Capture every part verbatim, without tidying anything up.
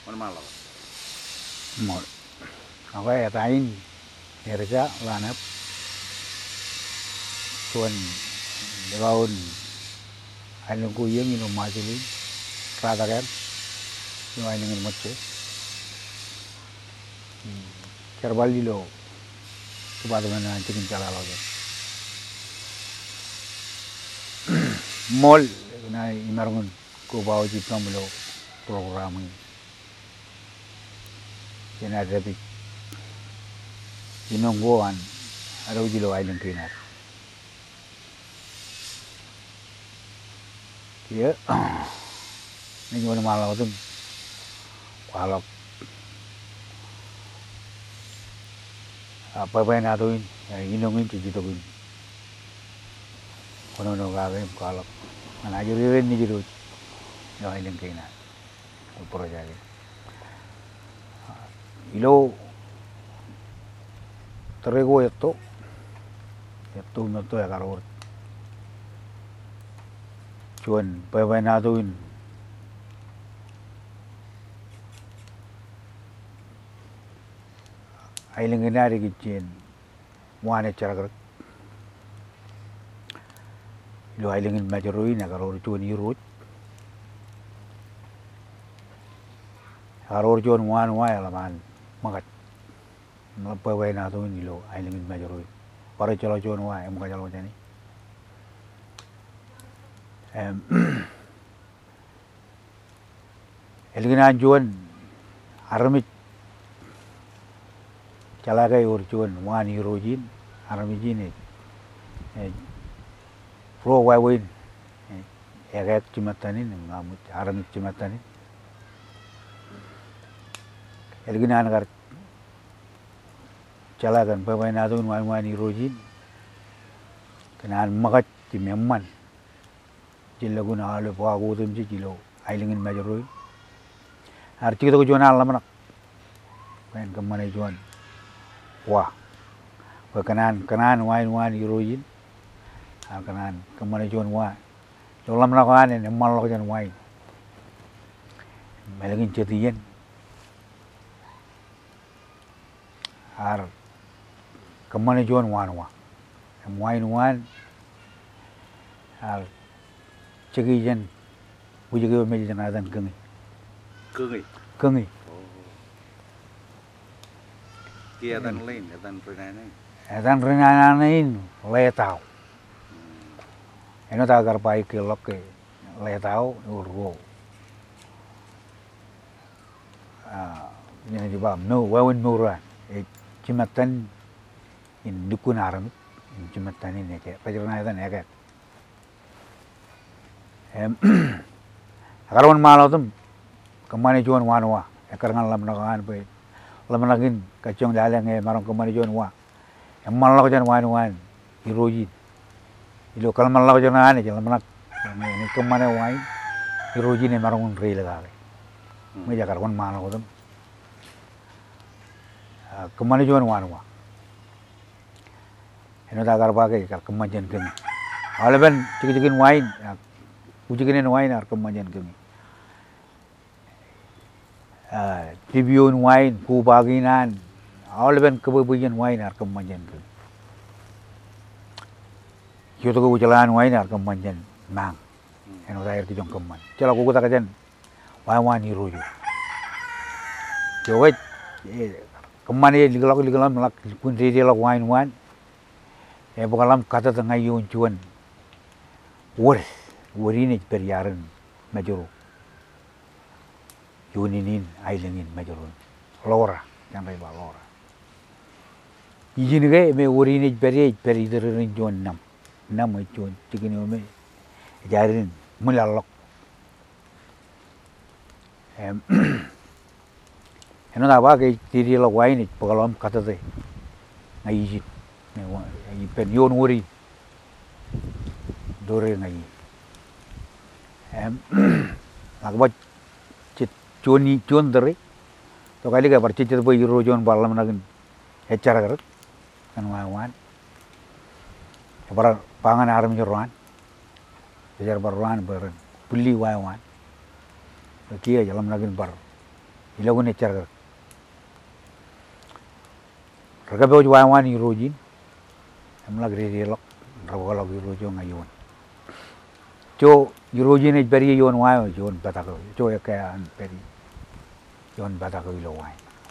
Mana malam? Mol. Ako ay atain. Erja lanap. Tuan gaun. Ailung kuyeng ino majuli. Rada kan. Yung ailung moche. Kerbali lo. Kepada mana cikin cala lagi. Mol na imarungun ko bawo jipam lo program ini. Kena ada bi. Inong goan araw jilo ailung kinar. Kia ni mana malam tu kalau apa apa yang ada ini inong ini jadi tu ini. Kono no gawe kalau mana juri ni juru yo ailung kinar. Project ilo terego esto esto no to ya karo chuan pa pa na tuin ailing inari kitchen wane charagar ilo ailing in majoroi na karo chuan irut karo chuan wan wa alaman magat Pawai na tu ni lo ailing in majoroi. Para chalo chuan wa em ka chalo jani. Em Elgina chuan armit chala kai ur chuan wan hirojin armijin e pro wa win egat chimatanin ngamut armit chimatanin Elgina nagar Calakan pemain itu main-main irojin, kenaan makat di memman, jilla guna alu pagu tu mesti jilo, ailingin majoroi. Arti kita kujuan alam nak, main kemana juan, wah, kenaan kenaan main-main irojin, kenaan kemana juan wah, dalam lakukan ini emmal lakukan main, melingin cetian, ar Kemana juan wan wa, main wan, al cegi jen, uji kau meji jen adan kengi, Kengi. kengi, Kia adan lain, adan penain. adan renana ini letau, eno tak agar pai ke lok ke letau urgo, ah ini di bawah, no wawan murah, cimatan in dukun aram in jumatan ini ke pajarna itu nekat em akaron malam tu kemana juan wanwa akarngan lam nakan pe lam nakin kacung dalang eh marong kemana juan wa em malam jan wan wan hiroji ilo kalau malam jan ane jan lam nak ini kemana wain hiroji ne marong rei laga me jakar kon malam tu kemana juan wanwa Eno tak agar pakai kar kemajan kami. Alaban cik-cikin wine, ujikin wine ar kemajan kami. Tibion wine, ku baginan, alaban kebebujan wine ar kemajan kami. Kyoto ku jalan wine ar kemajan nang. Eno tak air kijong keman. Cela ku tak kajan, wan ni rojo. Jawet keman ni ligalak ligalam lak pun dia lak wine wine. Eh bukalam kata tengah yun cuan, war, war ini periaran majoro, yun ini ailingin majoro, lora, jangan riba lora. Ijin ke me war ini peri peri terin cuan enam, enam cuan, cikin me jarin mulalok. Em, eno apa ke tiri lo wine bukalam kata te, ngaji. Ngai pen yon wuri dore ngai em agba chit choni chon dore to kali ka parchit chit boy rojon balam nagin echara gar kan wan para pangan aram jorwan bejar barwan ber pulli wan kia jalam nagin bar ilagun echar ragabe ojwa wani rojin amla gre lok ragolog rojo ngayon cho rojin ej beri yon wa yon batako cho ekan beri yon batako ilo wa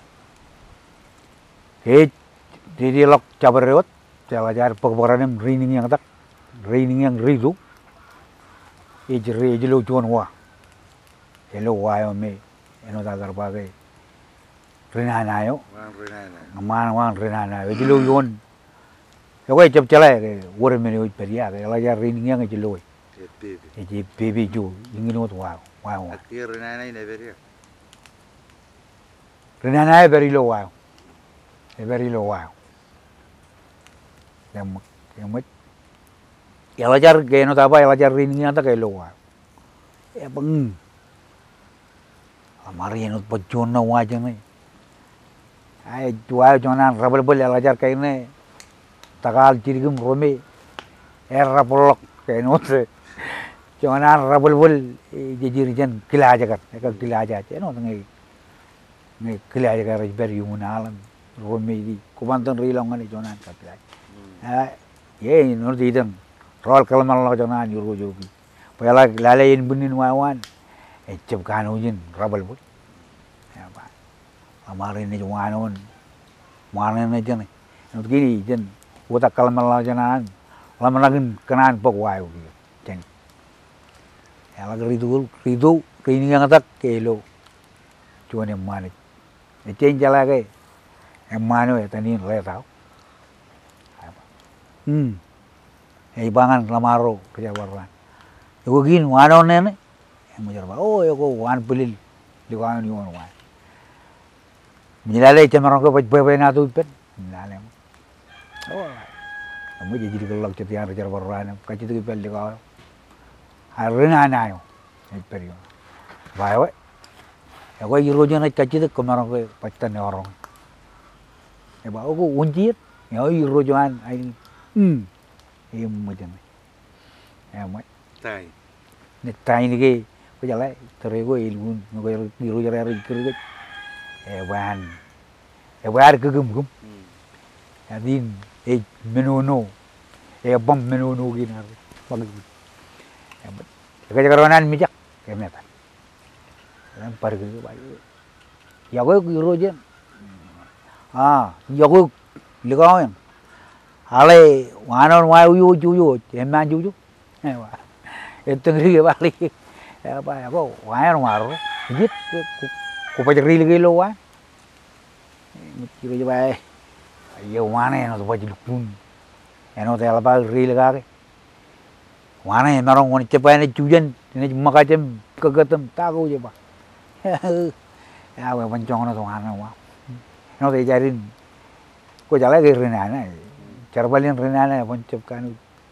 e diri lok cabarot cawajar pagboranem rining yang tak rining yang ridu ej re ej lo jon wa elo wa yo me eno ta garbagai rina nayo Wang renai nai. ngaman wang rina nayo ej lo yon yo ko chap chala ke wor me ni peria ke la ya rining yang ej lo Dia baby. ej baby jo ingin ot wa wa wa Akhir renai nai nai beria. rina nayo beri lo wa e beri lo wa yang yang met ya la jar ke no ta ba la jar rining yang ta ke lo wa e bang amari no pajon na wa jang ni ai tua jonan rabel bel la jar ke ne takal cirigum rome er rapolok ke no se jonan rabel bel jejir jan kila aja kan ka kila aja ce no ngai ngai kila aja ka ber yunalan rome di kubantan rilong ni jonan ka kila ha ye no di dan rol kalmal la jonan yuru jogi pala lalain bunin wawan e cep kanujin rabel bul ya ba amare ni juanon mana ni jan no gini jan uta kalmal la jonan lamanagin kenan pok wayu jan ya la ridu ridu kini yang tak kelo cuan yang mana e chen jala ke em mano e tani le tau hmm e bangan lamaro kerja warwan yo gin wano nene mo jarba oh yo ko wan pelil di wan ni wan wan milale chamaro ko bebe na tu pet milale oh mo je jiri ko ceti ar jar warwan ka ceti pel di ko harina na yo e perio vai we yo ko yiro jona ka ceti ko maro ko patan orang e ba ko unjit yo yiro joan ai hmm e mo jana e mo Tai. ni tai ni ke ko jala terego ilgun ko yiro jara ri kirge e wan e war ke gum gum adin e menono e bom menono ginar pagi e ka jagaronan mijak ke meta ran par ke ba ya ko yiro je ah ya ko ligawen ale wanon wa yu ju yu e man ju ju e wa itu ngeri balik apa ya kok wayar waru git ku pa jeri lagi lo wa kira ba ayo wane no pa jilukun eno te ala ba ri laga ke wane marong woni cepa ne jujan ne maka jem kegetem tahu je ba ya wa pancong no wana wa no te jarin ko jala ke rina na carbalin rina na pancep kan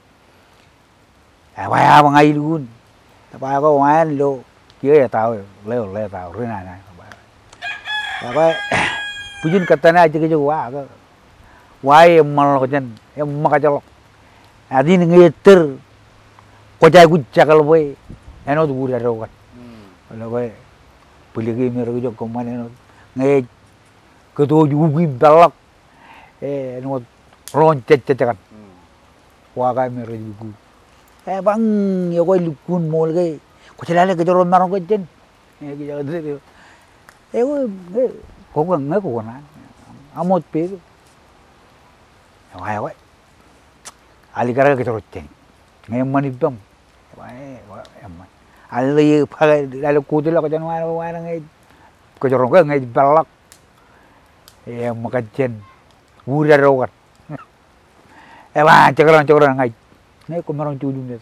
à ba ba ngay luôn ba có ngoan lo kia ya tao leo leo tao rồi này này ba ba pujin katana aja ke wa ka wai mal ko jan em maka jalok adi ngi ter ko jai ku cakal boy eno du buri ro kan lo boy puli ge mi ro jo ko man eno ngi ko to ju gi balak e no ron cek cek kan wa ga mi ro ju eh bang yo ko lukun mol ke ko chalale ke joron maron ko jen eh ki jaga de eh ko ko ngai ko na amot pe wa wa ali kara ke joron jen ngai mani bam wa eh em ali pa dale ku de la ko jan wa wa ngai ko joron ko ngai balak eh maka jen wura ro kan eh wa cakron cakron ngai này có marong chu du này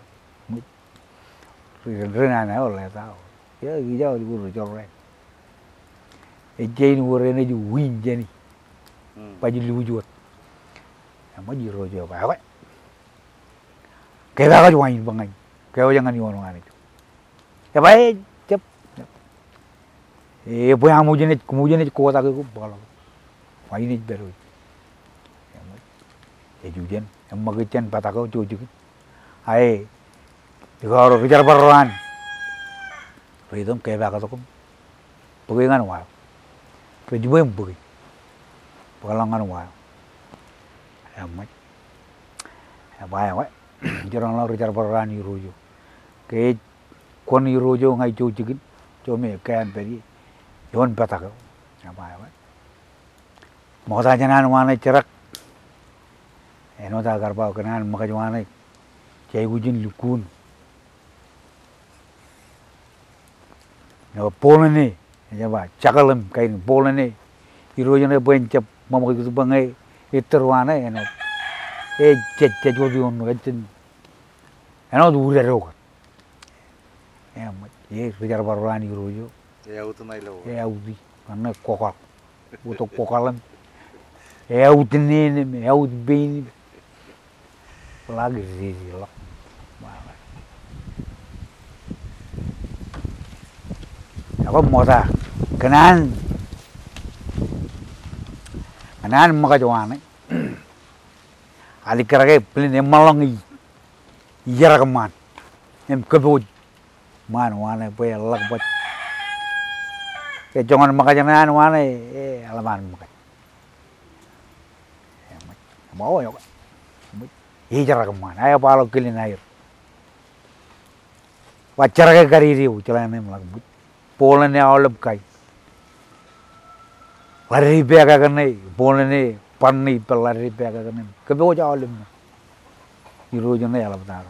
rồi rồi này này là tao chứ cái giao đi rồi cho rồi cái chơi nó rồi này ju win chơi này bây giờ lưu chuột mới gì rồi giờ bảo vậy cái đó có win bằng anh cái đó jangan diwan này cái vậy chấp eh boleh kamu jenis kemudian itu kuota aku balau wah ini baru ya jujen yang magecan patah kau cuci ai digaro kejar baruan ridom kayak bakal tuh pengengan wah Pejuwe mbugi. Palangan wa. Amat. Abaya wa. Jorong la rijar parani rojo. Ke kon rojo ngai chou chikin. Chome kan peri. Yon pataka. Abaya wa. Moda janan wana cerak. Eno ta garba kanan makajwana. Cai gujin lukun. No polane. Jaba cakalam kain polane. Irojane bencap mama gitu bangai iterwana eno. E cet cet wodion gacin. Eno dure rok. Ya mat ye rijar barwani rojo. Ya utu nai lo. Ya udi karena kokal. Butuh kokalan. Ya udine ne ya ud bein. Lagi sih lah. Ako moda kanan kanan makajwana ali karage plin emalong yaragaman em keboj man wana pe lagbat ke jongan makajanan wana e alaman makaj mau yo e yaragaman ay palo kilin air wacarage kariri ucalane malagbut polane awalap kai lari pega kanai polane panni pel lari pega kanai kebe o jawalem ni rojane alap tara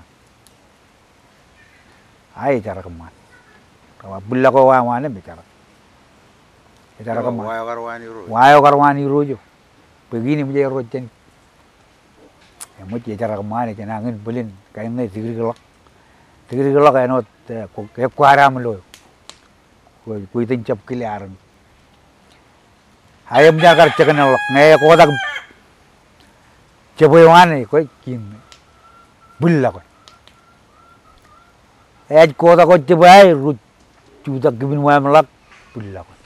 ai cara keman kawa bulla ko wa wane bicara bicara keman Wayo karwani rojo. wayo karwani rojo begini menjadi rojen ya mo cara keman ya nangin belin kainai tigri gelak tigri gelak kainot ke kuaram lo कोई तो चपके ले आ रहे हाय हम जाकर चकन लग नए को तक चपे वहाँ नहीं कोई किन बुल्ला कोई ऐज को तक कोई चपे है रुच चूता किबिन वहाँ में लग बुल्ला कोई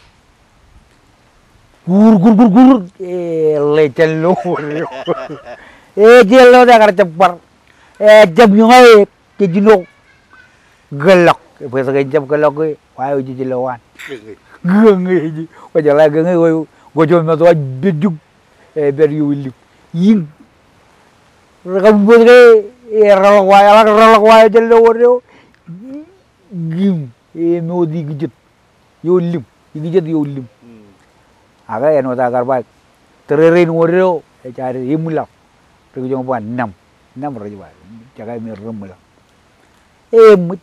गुर गुर गुर गुर ए ले चलो ए जेलो जाकर चप्पर ए जब यूँ है कि जिनो गलक पैसा कहीं जब गलक कोई वायो जी जिलवान genge ji wajala genge go gojo ma to bidjuk e ber yuwili yin rakam bodre e ralak waya ralak waya jelle woryo gim e modi gijit yolim gijit yolim aga eno ta garba tererin woryo e cari himula rego jong pan enam enam raja ba jaga mi remula e mut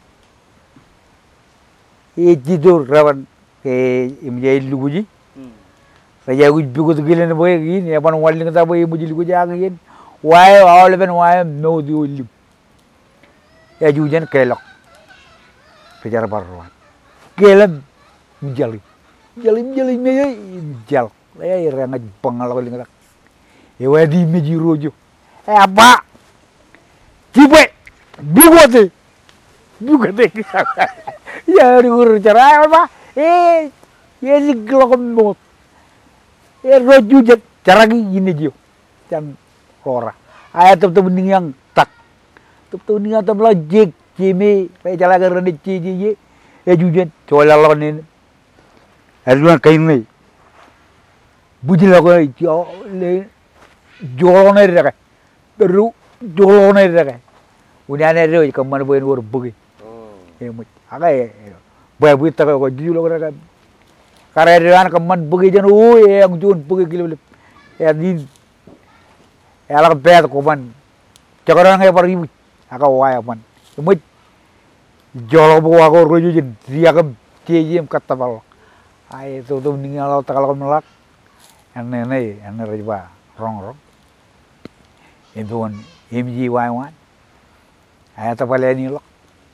e jidur rawan ke imjai luguji saya uj bigo to gilen boy gin ya pan walling ta boy muji luguji ag yin wae awal ben wae no di ulim ya jujan kelok kejar barwan kelam jali jali jali me jal ya irang pangal ko linga e wadi meji rojo e apa cipe bigo te bigo te ya ur cara apa eh ye siglok mot eh roju jet cara gini jo can ora aya tep tep yang tak tep tep ning tep la jek cime pe jala gar ne ci ji ye e jujen cola lo ne aduan kain ne bujila ko jo le jolo ne rek ru jolo ne rek udah ne ro kaman boen wor bugi e mu aga boy bu ta ko julo rek kareran kaman bugi jan o e ang jun bugi gilip e din e ala bet ko man cakaran e pari aga waya man mu jolo bu ko roju jin dia kam tiem katabal ai to to ningal ta kala melak ane ne ane reba rong rong e don mg wai wan ai ta pale ni lo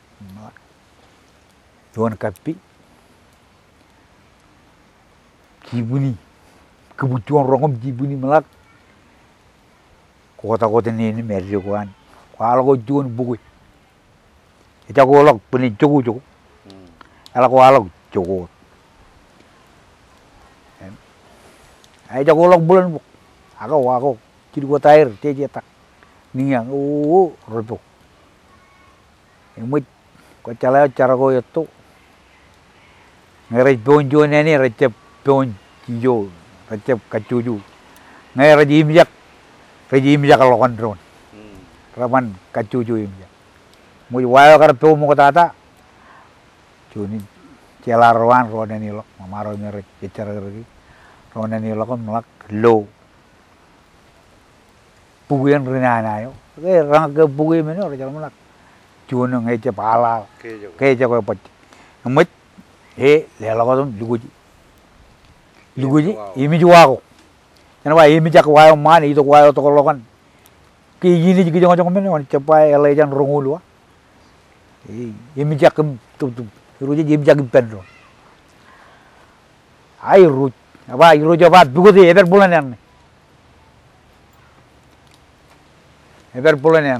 don kapi kibuni kebutuhan rongom kibuni melak kota-kota ini merjo kan kalau ko juon buku ita ko lok puni jogo jogo ala ko alok jogo ai jogo lok bulan bu ako ako kiri ko tair teje tak ningang o robo emut ko cala cara ko itu ngerej bonjo nene recep bon cijo recep kacuju ngai rajim jak rajim jak kalau kontrol raman kacuju imja mu wayo kar pe mu kata cuni celarwan roda ni lo mamaro mere cecer lagi roda ni lo kan melak lo puguyan rina na yo ke rang ke puguy men ora jalan melak cuni ngai ce pala ke ce ko pat ngemit he le lo ko luguji luguji imi juwago yana wa imi jak wayo man itu wayo to ko kan ki yini ji jong jong men on cepai ele jan rongulu eh imi jak tu tu ruji imi jak pen ro ai ru apa ru jabat bugudi eber bulan yang eber bulan yang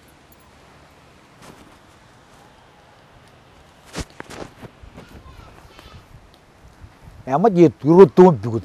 amat ye turu tu bugudi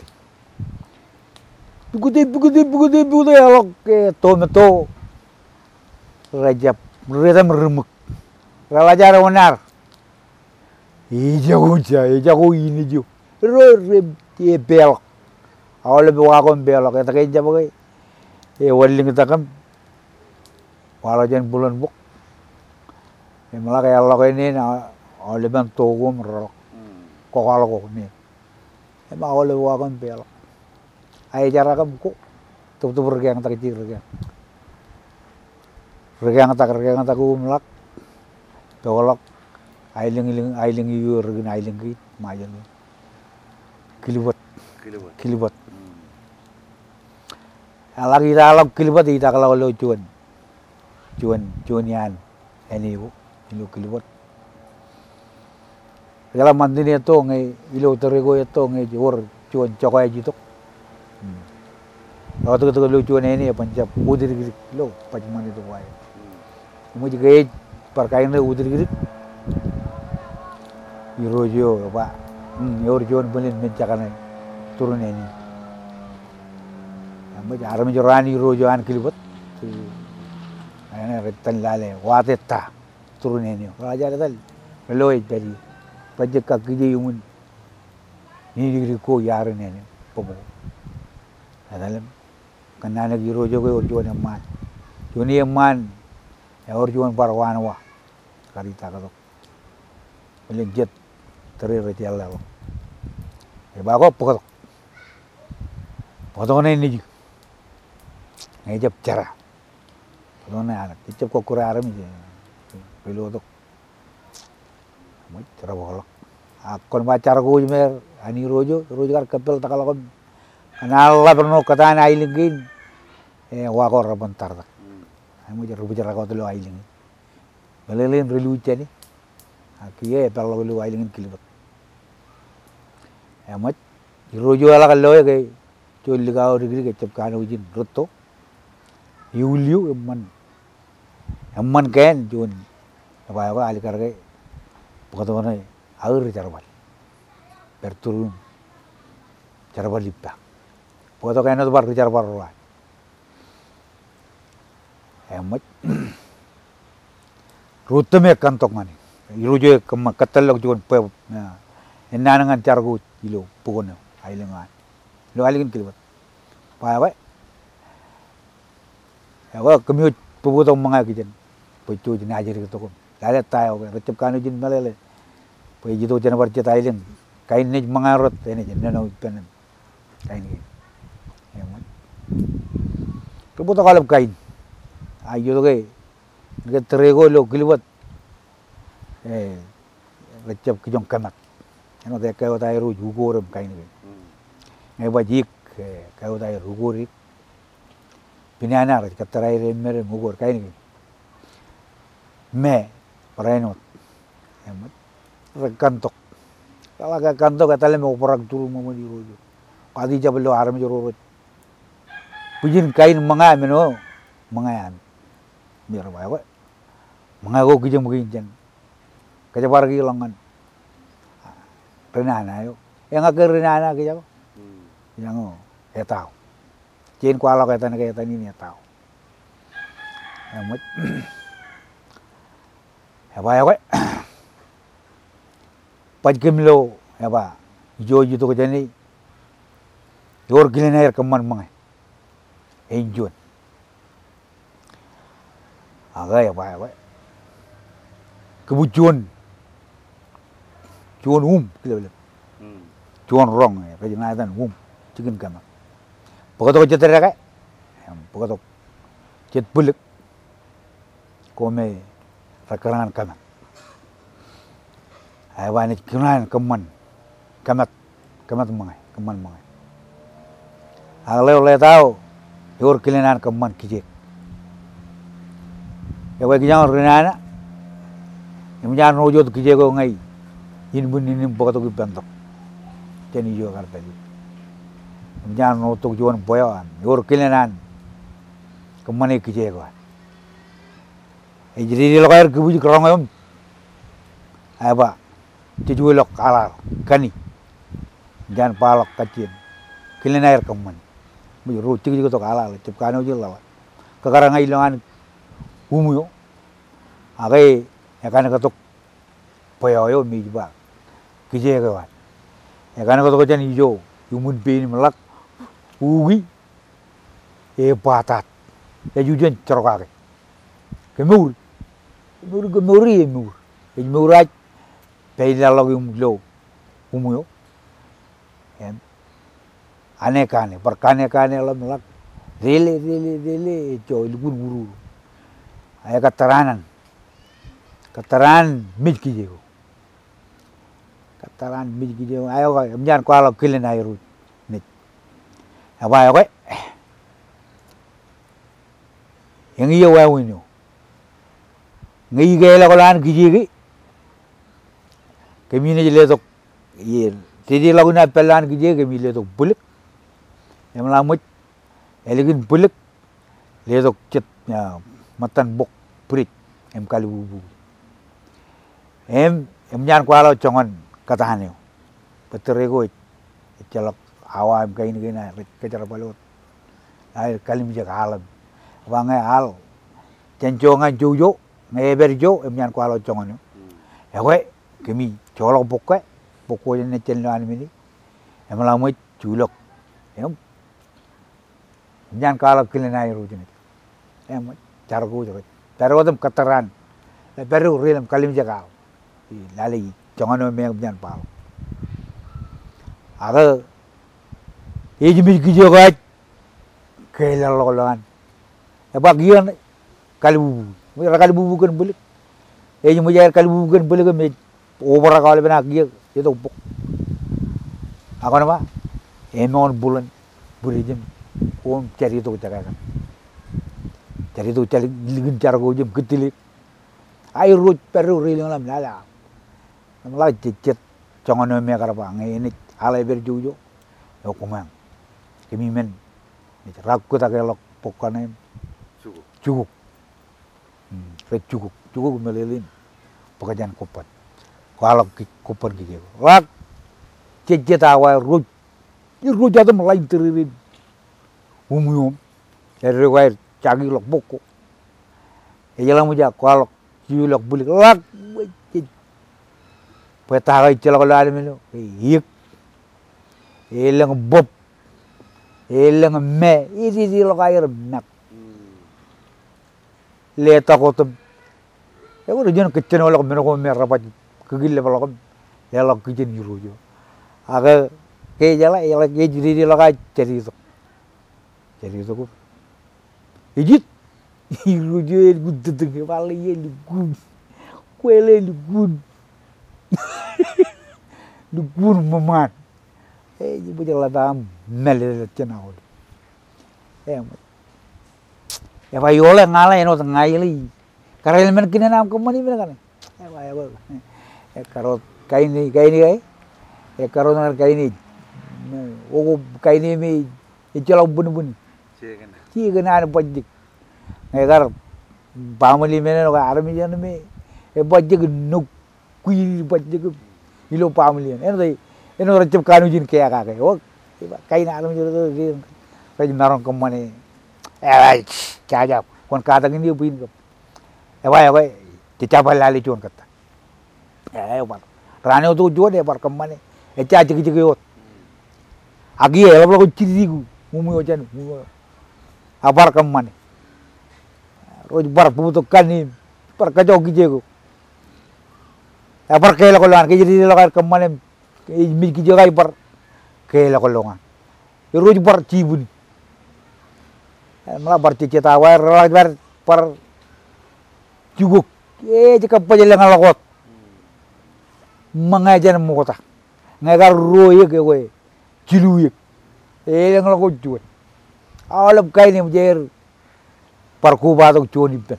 bugudi bugudi bugudi bugudi alok ke tomato rajab redam remuk ralajar onar ijago ja ijago ini jo ro reb ye belok awal bawa kon belok eta ke jabo ke e walling ta kam wala jan bulan buk e mala ke alok ini na awal ban togum ro ko kalo ko ni e ma awal bawa kon belok ai cara kam ko tu tu bergang tak kecil bergang bergang tak bergang tak ku melak tolok ailing iling ailing yu regen ailing ki majen kilibot kilibot kilibot lagi dalam kilibot ita kalau lo cuan cuan cuanian ini bu ilu kilibot kalau mandini itu ngai ilu terego itu ngai jor cuan cokai jitok waktu itu lu cuan ini ya pancap udir girik lo pacaman itu wae mu juga perkain le udir girik irojo apa hmm yor jon belin mencakan turun ini ambe aram jorani irojo an kilibot ana retan lale watetta turun ini raja dal loy dari pajak kaki yumun ni girik ko yar ini pomo adalam kanana irojo ko jon man joni man ya orjon parwan wa karita ka belin jet teri retial lo e bago pokok potong ini ngai jap cara potong anak jap ko kura aram je pelo to mo cara bolok akon bacar ko mer ani rojo rojo kar kapel takalo analla perno kata na ilingin e wa ko rabentar tak mo jar rujar ko to lo ailing belelen relu chani akiye perlo lu ailingin kilibot amat rojo ala kallo ke choli ga rigri ke chap kan ujin rotto yuliu emman emman ken jon apa apa ali karge pokotone aur jarbal berturun jarbal lipa poto kan to bar jarbal ro amat rutme kantok mani irojo kem katalok jon pe enanangan cargo ilo pugono ailengan lo ailingin kilibot pa ba ya wa kemiu pubutong mga kijen pecu jin ajer to ko lale tayo recep kanu jin malele pe jito jana bar cet ailing kain ni mga rot ene jin no pen kain ni ya mo pubuto kalab kain ayo to ke ke trego lo kilibot eh recep kijong kamat ano te kayo tayo ru jugoram kain ni ngai bajik kayo tayo rugori pinana ra katarai re mere mugor kain ni me parainot emat rekantok kala ka kantok katale mo porag turu mo di rojo kadi jablo aram joro pujin kain mga meno mga yan biar ba ko mga ko kijang mugin kaja pargi longan renana yo yang agar renana ke jago yang o etau cin kuala kata na kata ni etau amat apa ya ko pajkimlo apa jojo to kajani yor gilena yer kaman mangai enjon aga ya ba ba kebujon chuon um kilo chuon rong ka jina dan um chicken kama pokok jetere ka pokok jet bulik kome rakaran kama ai ba ni kinan kaman kamat kamat mangai kaman mangai agale ole tao yor kilenan kaman kijek ya ba kijang renana imjan rojo kijek ko ngai in bun in pokok ki bentok teni jo karta ji imjan no to jon boyan yor kilenan kaman kijek ko e jiri lo kair kubuj krong yom ai ba tijuelok alal kani jan palok kacin kilena air kaman bu ro tik juga to alal cep kano je lawa kakara ngai longan umuyo agai ya kan ka to poyo mi ba kije ka wa ya kan ka to jan ijo yumun bin melak ugi e patat ya jujen cerokake kemur kemur kemuri emur emuraj Peda lagi umlo, umuyo, em, ane kane, per kane kane alam lak, rele rele rele, coy lugun guru, ayah kataranan, kataran mit kijeko, kataran mit kijeko, ayo kau, jangan kau alam kilen air mit, apa ayo kau, yang iya wawinyo, ngai gaya lakolan kijeki. Kami ni jelas tu, ye, jadi lagu na pelan kerja kami jelas tu bulik, yang lamut, elegan bulik, jelas tu cet, matan bok perit, em kali bubu, em em jangan kuala congon katahan yo, betul ego, celok awam kain kain na, kejar balot, air kali mijak alam, wangai al, cencongan jojo, ngai berjo, em jangan kuala congon yo, ya kami colok pokok, pokok yang necen lo anu ini, emang lama culok, em, jangan kalau kilen air hujan itu, em, cara kau juga, cara kau tu kataran, baru relam kali menjaga, lali, jangan orang yang jangan pal, agar, ini jenis kerja kau, kelal lolan, bagian kali bubu, mereka kali bubu kan boleh, ini mujar kali bubu kan boleh kan over kali benar dia itu upuk. Aku nama, enon bulan burijim, om cari itu kita kan, cari itu cari ligan cara kau jam ketilik, air rut peru rilang lam lala, nampak cicit, jangan nama mereka apa, ini alai berjujo, aku mang, kami men, ragu tak kelak pokoknya cukup, cukup, hmm, cukup, cukup melelin, pekerjaan kopat. Kalau kupon gitu, lak, cecet awal ruj, ini ruj ada mulai teririn, umum, dari awal cagi lok boko, jalan muja kalau julok bulik lak, petara itu kalau ada melu, hik, elang bob, elang me, ini di lok air nak, lihat aku tu, ya udah jangan kecil lok menoko merah pasti. Kegil level log, level kijen juru jo. Aga ke jala, jala ke jadi dia logai jadi itu, jadi itu ku. Ijit, juru jo gud teteng kepala ye lugun, kuele lugun, lugun memat. Eh, jadi berjalan dalam mele cina oli. Eh, ya bayola ngala eno tengayli. Karena elemen kini nam kemana ini kan? Eh, bayola. Karot kain ni kain ni kai, eh karot ngar kain ni, ogo kain ni me, ijalau bun bun, cie kena ada bajik, ngar pamali mana lo army jangan me, eh bajik nuk kui bajik, ilo pamali, eno dai, eno recep kanu jin kaya kaya, oh kain army jangan tu, kain narong kemana, eh cajap, kon kata ini dia pin kap, eh wah wah, dicapal lali cuan kata. Eh, par. Rane itu jual deh par kemana? Eh, cah cik cik yot. Agi ela bla ko chirigu mumu ojan mumu abar kamane roj bar puto kani par kajo gijego abar kela ko lan ke jiri la kamane mi gijo gai bar kela ko longan roj bar cibuni mala bar ciceta war bar par juguk e jika pajele ngalakot mangajan mukota ngagar roye ke we ciluye e ngalakot juwe alap kai ni mujer par ku ba dok choni ben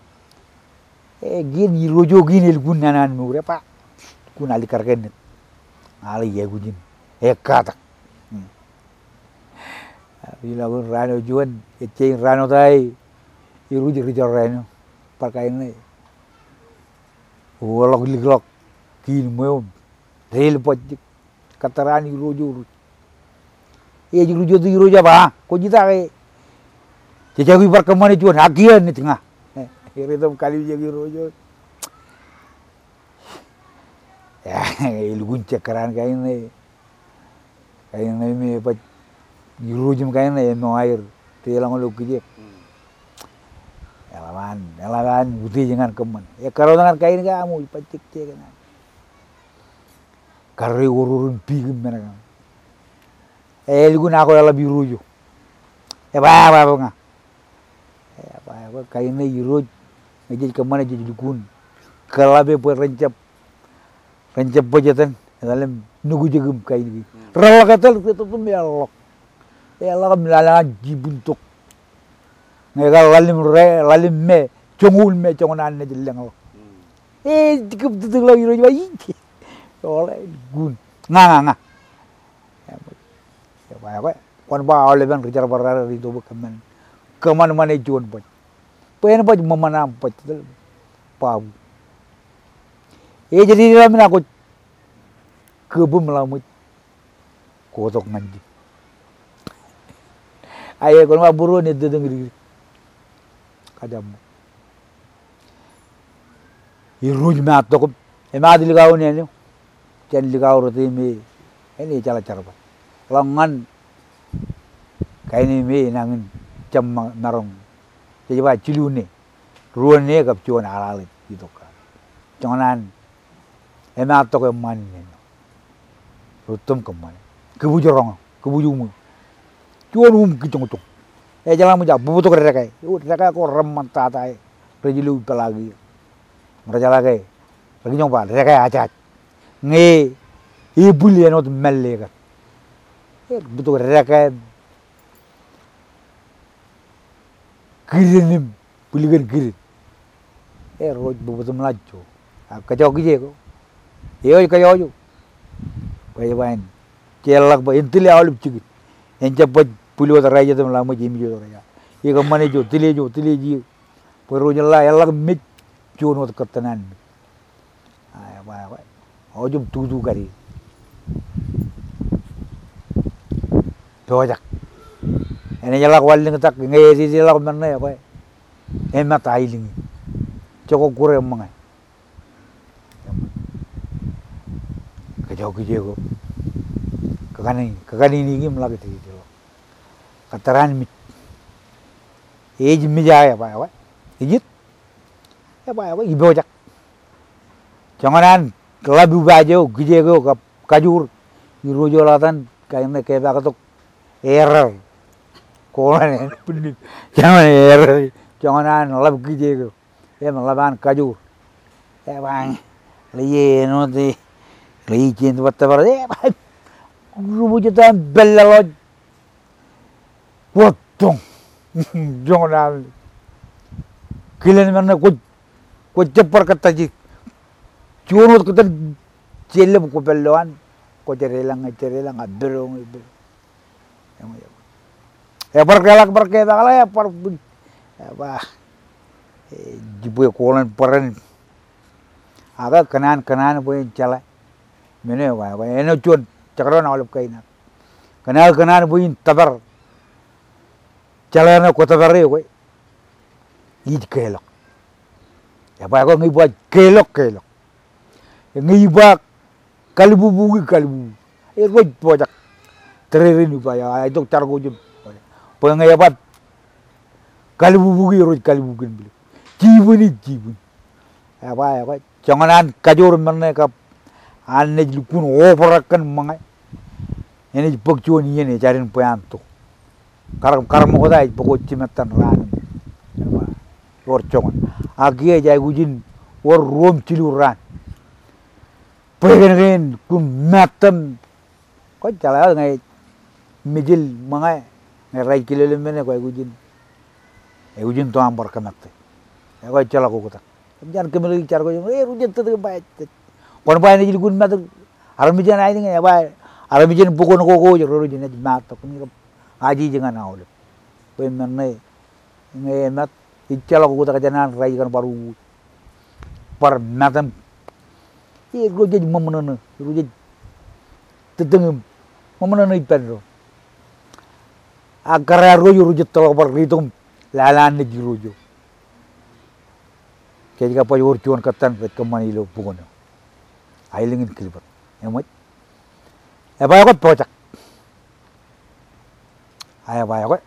e gin yi rojo gin el gunanan mu repa kunali karken ali ye gujin e kata bila gun rano juan e ceng rano tai i ruji rijo rano par kai ni wolok liglok kin mo rel poj katarani rojo e ji rujo di roja ba ko jita ke jejagi par kamane juan agian ni tengah e redom kali jagi rojo ya il gun cekaran kai ni kai ni me pa rojo kai ni no air telang lo kije elaman elaman budi jangan keman ya karo dengan kain kamu pacik cek kan karre ururun pigim mereka eh ligun aku ela birujo eh ba ba ba eh ba ba kain ni iroj ngaji keman jadi ligun kalabe per rencap rencap bojatan dalam nugu jegum kain ni relakatal itu tuh melok elak melala jibuntuk ngagal lalim re lalim me chongul me chongonan ne jileng lo eh dikep tutuk lo iro jwa iki oleh gun nga nga nga ya ba ba kon ba oleh ban rijar barar ri do kaman kaman mane jon boj pen boj mamana boj pau eh jadi dalam aku kebum lamut kotok manji aye kon ma buru ne dedeng ri kadam iruj me atoko e ma dil gaw ne ne ken li gaw rote me eni chala charba langan kaini me nangin jam narong jadi ba cilu ne ruon ne gap chuan alal gitu ka jongan e ma atoko man ne rutum kaman kebujorong kebujumu chuan um kitong tok eh jalan muja bubutu ke rekai u rekai ko remman tatai rejilu pelagi meraja lagi lagi nyompa rekai acat nge ibul ya not melle ka eh butu rekai girin puligan girin eh roj bubutu melajo kacau kije ko yo kacau yo bayi bain celak ba intili awlip cigit encapat pulau teraya tu lama jim jo teraya. Ia kemana jo, tili jo, tili ji. Perunya lah, elak mit jo not ketenan. Ayah apa apa. Oh jom tuju kari. Dojak. Ini jalak waling tak, ngai si jalak mana apa. Emak ailing. Cokok kure emak. Kejauh kejauh. Kekani, kekani ni gim lagi tu. Kataran mit, ej mijaya apa apa, ejit, apa apa ibojak, janganan kelabu bajo, gijego kap kajur, irojolatan kayaknya kayak bakatuk error, koran pening, jangan error, janganan lab gijego, ya laban kajur, ya bang, liye nanti, liye cinta betul ya bang, rubutan belaloj. Potong, jangan kilen mana kuc kuc cepar kata ji, curut kata jelem ku peluan, ku cerelang cerelang aberong itu, ya perkelak perkelak lah ya per, apa, jibu kolan peren, agak kenan kenan punya cala, mana apa apa, eno cuan cakaran awalap kaina, kenal kenan punya tabar. Jalan aku tabarre kowe. Id kelok. Ya ba ko ngi buat kelok kelok. Ngi ba kalbu bugi kalbu. E ko bojak. tererin upaya itu cara gojim pengayabat kali bubugi roj kali bugin beli jibuni jibun apa apa janganan kajor mana ka ane lukun operakan mangai ini pokcuan ini carin poyanto karam karam kodai pokok cimetan ran or congan agi aja gujin or rom ciluran pengen kun matam ko cala ngai mijil mangai ngai rai kilele mene ko gujin e gujin to am barkamate e ko cala ko kota jan kemel char ko e rujet te bay kon bay ni gun mat armijan ay ngai bay armijan pukon ko ko ro jin mat ko ni aji jangan awle pe menne ngai mat icala ko kota janan rai kan baru par matam e rujet mamana rujet tetengem mamana ipan ro agar rojo rujet tolo par ritum lalan ni rojo ke jika pa yor chuan katan pet kamani lo pugon ailingin kilibat emot e ba ko project aya ba ko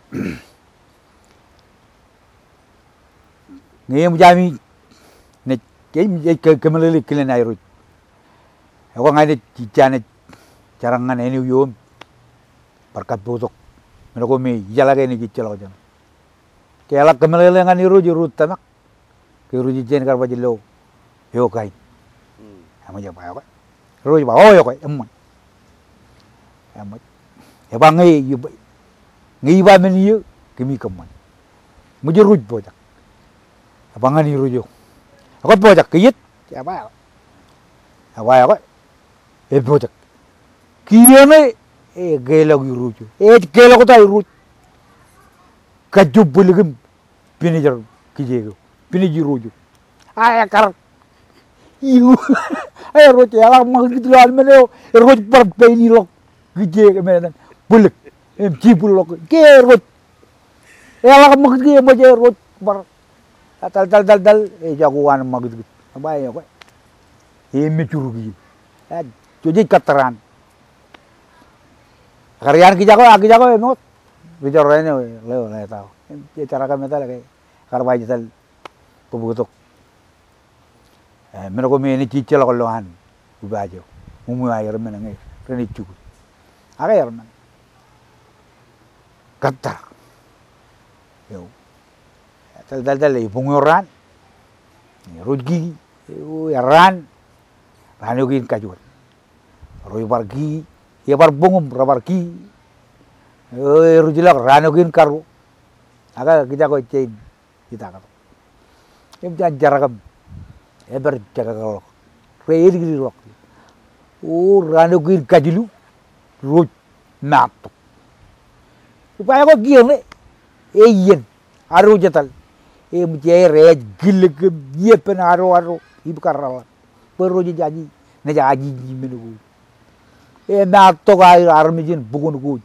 ngem jami ne ke kemelele kilen ay roj e ko ngai de jane carangan eni yom parkat botok mereka mi jala ke ni kicel aja ke ala kemelele ngani rojo rut tamak ke rojo jen kar bajilo yo kai ama ja ba ko rojo ba oh yo kai emman ama e ba ngai yu ngai ba men yu kimi kaman mujo ruj bojak apa ngani rojo ko bojak kiyit ya ba apa ya ko e bojak kiyane e gelo rojo e gelo ko tay ruj kajub buligum pinijar kijego piniji rojo aya kar yu ay rojo ala mag gitu al meneo rojo par peni lok kijege menen bulik em cibul lok ke rojo ala mag gitu mo je rojo par dal dal dal dal e jagoan mag gitu bae ko e mecuru gi a joji kataran karyan ki jago aki jago emot bicara rene leo le tao e cara ka metal ke karbai jal pubutok eh meno ko me ni cicel ko lohan ubajo mumu ayar men ngai rene cugu aga yar man katar yo dal dal dal e pungoran rujgi o yaran banogin kajur roy bargi ya bar bungum rabarki eh rujilak ranogin karu aga kita ko cein kita ka em jan jaragam eber jagagal reir giri lok o ranogin kajilu ruj nato supaya ko giene e yen aru jatal e mujhe rej gilg yepen aro aro ibkarala peroji jaji ne jaji menu e nato ga armijin bugun ku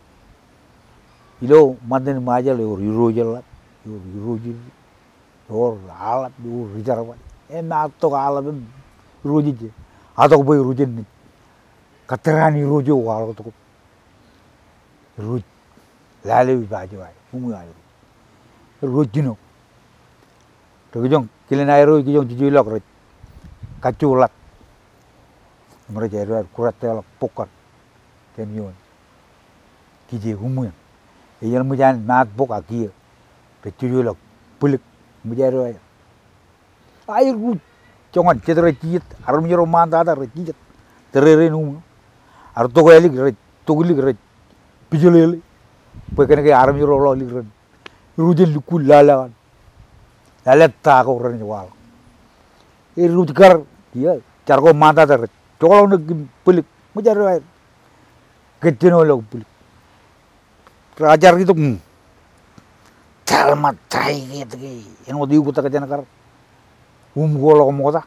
ilo maden majal or irojal or irojil or alat or rijarwa e nato ga alabem rojije atok boy rojen ni katrani rojo walo to roj lale bajo ay mumu ay rojino to jong kilen ay roj jong jujulok roj kaculat mereka itu kurat telak pokat kemion kije humuan eyal mujan mat bok akia petulok pulik mujairo ay ay ru congan cedera cit arum yoro manta ada recit terere nu ar to ko elik re to gulik re pijolele pekene ke arum yoro lo lik re rujel likul lala lala ta ko ren wal e rujkar dia cargo manta ada tokolo nak pulik mujairo ay keteno lo pulik rajar gitu calmat trai gitu ki yang mau diugut ke janakar um golo mota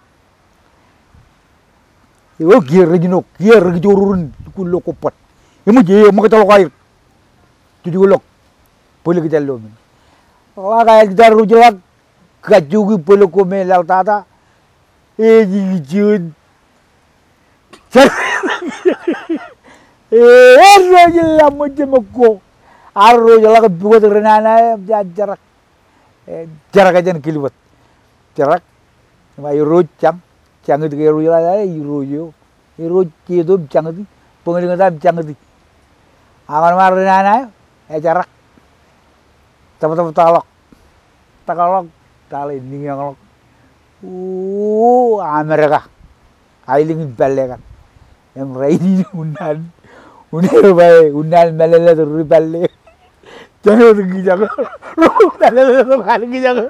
iwo gier regino gier regijorun kulo kopat imu je mo ketolo kair tuju lok pulik jallo min la kay daru jelak gajugi pulik ko me lal tata e ji jun eh roji la mo jema ko ar roji la ko bugo renana ja jarak eh jarak aja kilibat jarak ma roj cham chang di roji la ai rojo i roj ki do chang di pengen ngata chang di aman mar renana eh jarak teman-teman talok takalok tali ning yang uh Amerika ailing balekan yang raini unan unan bae unan melele ru balle jangan pergi jangan ru melele tu kan pergi jangan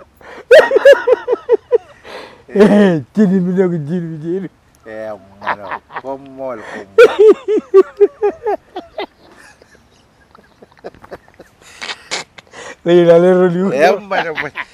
eh jadi minyak jadi jadi eh mana komol komol lagi lalu ru eh mana